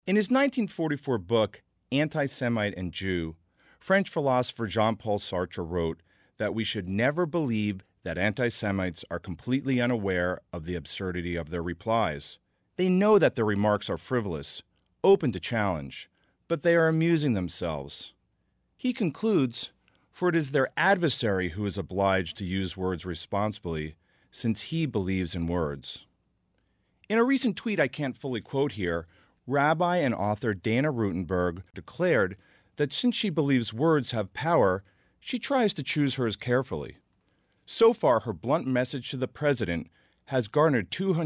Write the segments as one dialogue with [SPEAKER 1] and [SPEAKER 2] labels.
[SPEAKER 1] In his 1944 book, Anti-Semite and Jew, French philosopher Jean-Paul Sartre wrote that we should never believe that anti-Semites are completely unaware of the absurdity of their replies. They know that their remarks are frivolous, open to challenge, but they are amusing themselves. He concludes, for it is their adversary who is obliged to use words responsibly, since he believes in words. In a recent tweet I can't fully quote here, Rabbi and author Dana Rutenberg declared that since she believes words have power, she tries to choose hers carefully. So far, her blunt message to the president has garnered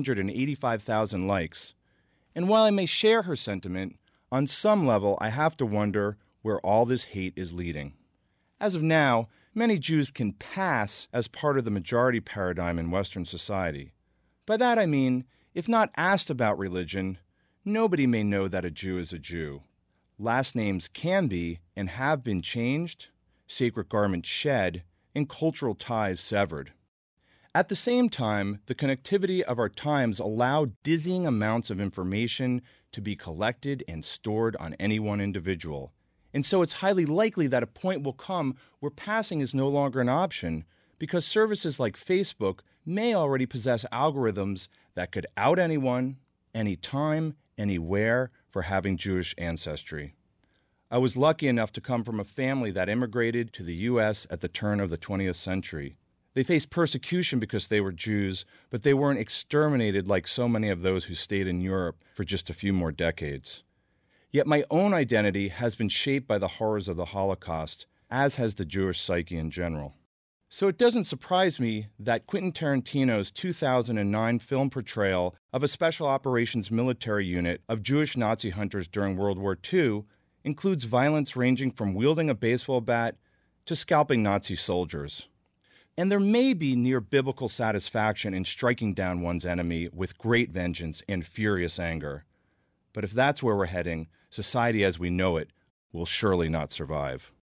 [SPEAKER 1] 285,000 likes. And while I may share her sentiment, on some level I have to wonder where all this hate is leading. As of now, many Jews can pass as part of the majority paradigm in Western society. By that I mean, if not asked about religion, nobody may know that a Jew is a Jew. Last names can be and have been changed, sacred garments shed, and cultural ties severed. At the same time, the connectivity of our times allow dizzying amounts of information to be collected and stored on any one individual. And so it's highly likely that a point will come where passing is no longer an option because services like Facebook may already possess algorithms that could out anyone, anytime, anywhere for having Jewish ancestry. I was lucky enough to come from a family that immigrated to the U.S. at the turn of the 20th century. They faced persecution because they were Jews, but they weren't exterminated like so many of those who stayed in Europe for just a few more decades. Yet my own identity has been shaped by the horrors of the Holocaust, as has the Jewish psyche in general. So it doesn't surprise me that Quentin Tarantino's 2009 film portrayal of a special operations military unit of Jewish Nazi hunters during World War II includes violence ranging from wielding a baseball bat to scalping Nazi soldiers. And there may be near-biblical satisfaction in striking down one's enemy with great vengeance and furious anger. But if that's where we're heading, society as we know it will surely not survive.